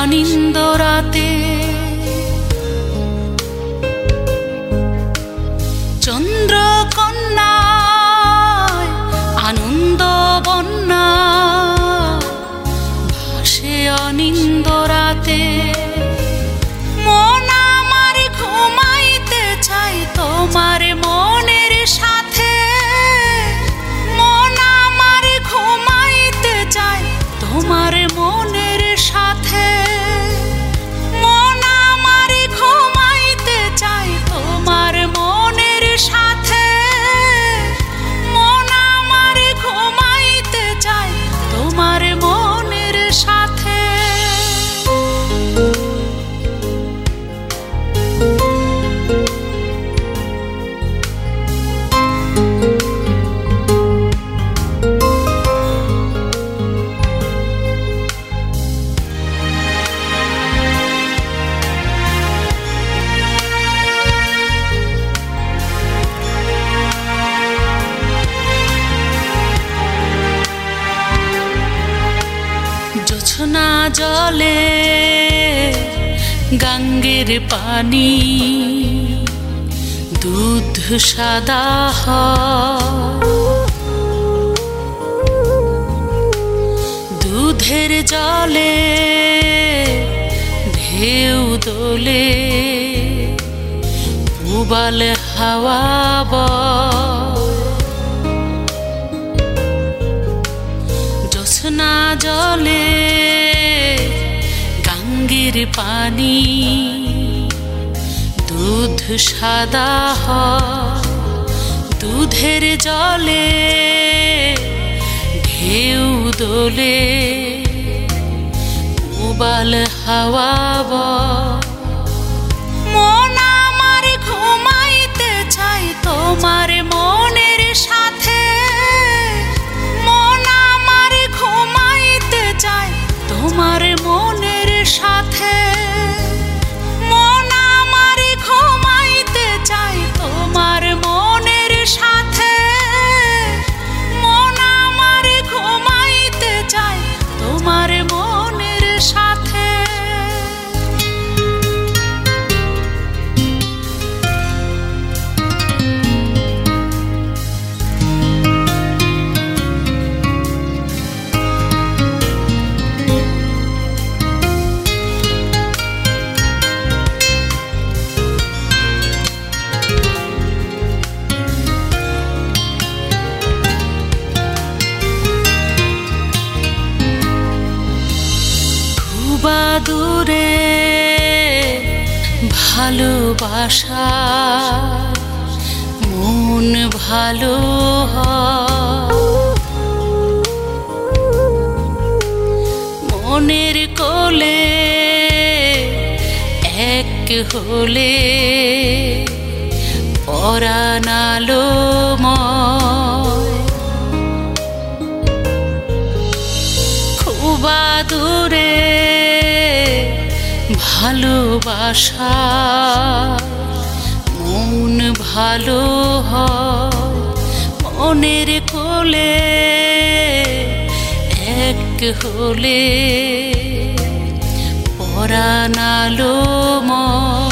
অনিন্দ রাতে চন্দ্র কন্যায় আনন্দ বন্যা ভাসে অনিন্দ রাতে। মন আমার ঘুমাইতে চাই তোমার মনের সাথে, মন আমার ঘুমাইতে চাই তোমার মনের সাথে, মন আমার ঘুমাইতে চাই তোমার মনের সাথে, মন আমার ঘুমাইতে চাই তোমার মনের সাথে। জোছনা জলে গঙ্গের পানি দুধ সাদা হয়, দুধের জলে ঢেউ দোলে উবাল হাওয়া বয়। জোছনা জলে গঙ্গের পানি দুধ সাদা হয়, দুধের জলে ঢেউ দোলে উবাল হাওয়া বয়। মন আমার ঘুমাইতে চাই তোমার মনের সাথে, মন আমার ঘুমাইতে চাই তোমার মনের সাথে, মন আমার ঘুমাইতে চাই তোমার মনের সাথে, মন আমার ঘুমাইতে চাই তোমার মনের সাথে। দূরে ভালোবাসা মন ভালো হয়, মনের কোলে এক হলে পরাণ আলোময়। খুব দূরে ভালোবাসা মন ভালো হয়, মনের কোলে এক হলে পরাণ আলোময়।